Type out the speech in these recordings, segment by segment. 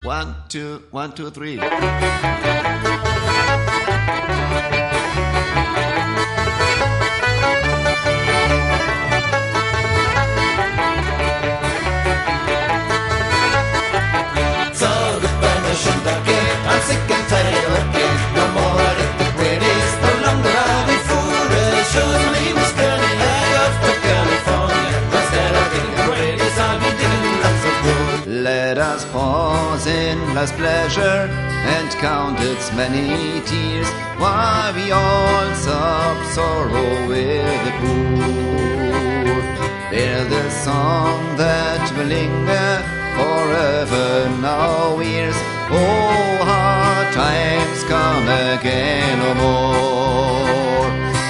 1, 2, 1, 2, 3. I'm sick and tired of it. No more at the pretties. No longer I'll be foolish. Shows me was turning right off to California. Instead of getting the pretties, I'll be digging lots of gold. Let us pause in life's pleasure and count its many tears, while we all sob sorrow with the poor. Hear the song that will linger forever in our ears. Oh, hard times come again no more.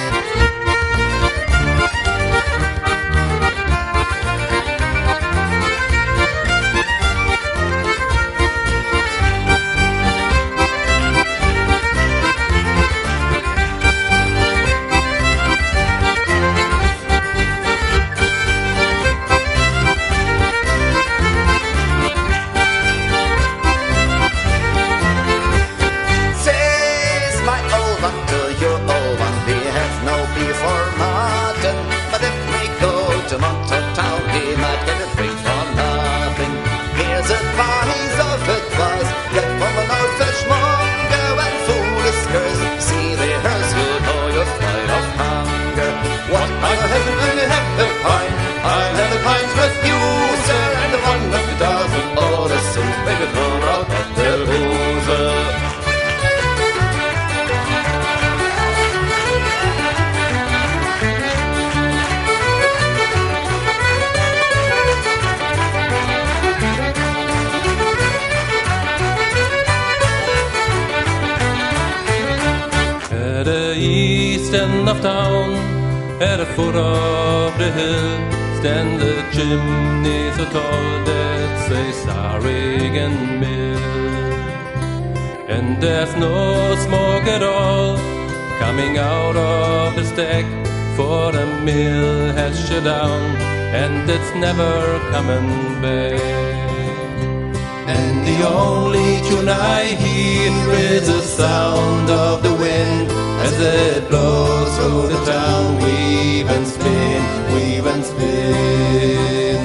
End of town, at the foot of the hill, stand the chimney so tall that says Sarrigan Mill. And there's no smoke at all coming out of the stack, for the mill has shut down and it's never coming back. And the only tune I hear is the sound of the wind as it blows through the town. Weave and spin, weave and spin.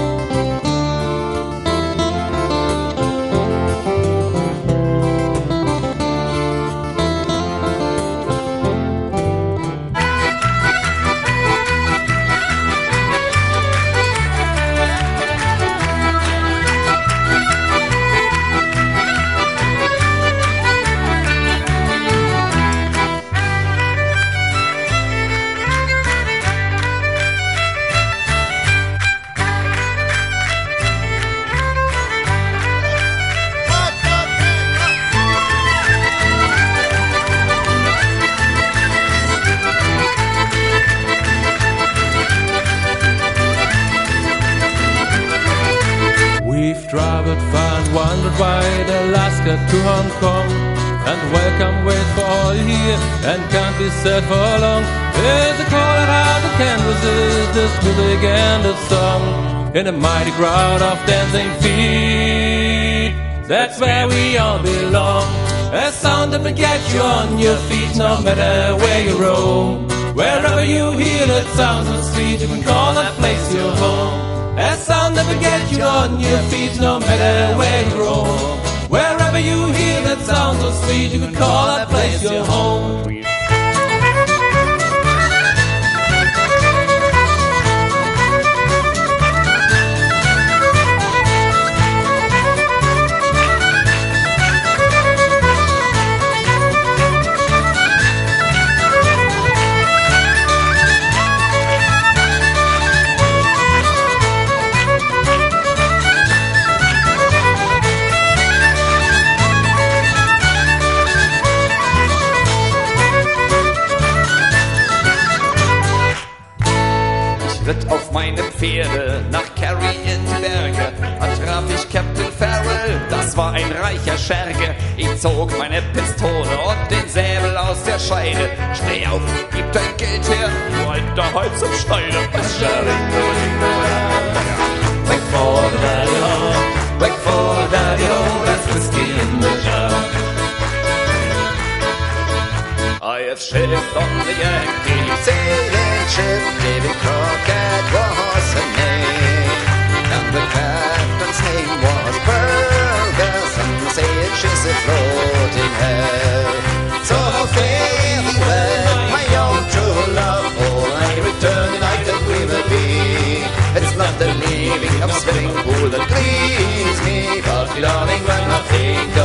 Wide Alaska to Hong Kong, and welcome wait for all here, and can't be said for long. There's a call out the canvases, this music and the song, in a mighty crowd of dancing feet. That's where we all belong. A sound that will get you on your feet, no matter where you roam. Wherever you hear that sound so sweet, you can call that place your home. A sound that will get you on your feet, no matter where you roam. Wherever you hear that sound so sweet, you can call that place your home. Ritt auf meine Pferde nach Kerry in die Berge, da traf ich Captain Farrell, das war ein reicher Scherge. Ich zog meine Pistole und den Säbel aus der Scheide. Steh auf, gib dein Geld her, nur in der Hals und Steine. Back for the daddy-ho, back for the daddy-ho, that's Joseph shipped on the Yankee. Sailing ship Davy Crockett was her name, and the captain's name was Ferguson. Sages a floating hell. So fare thee well, my young true love. Oh, I return united we will be. It's not the leaving of swimming pool that please me, but belonging when nothing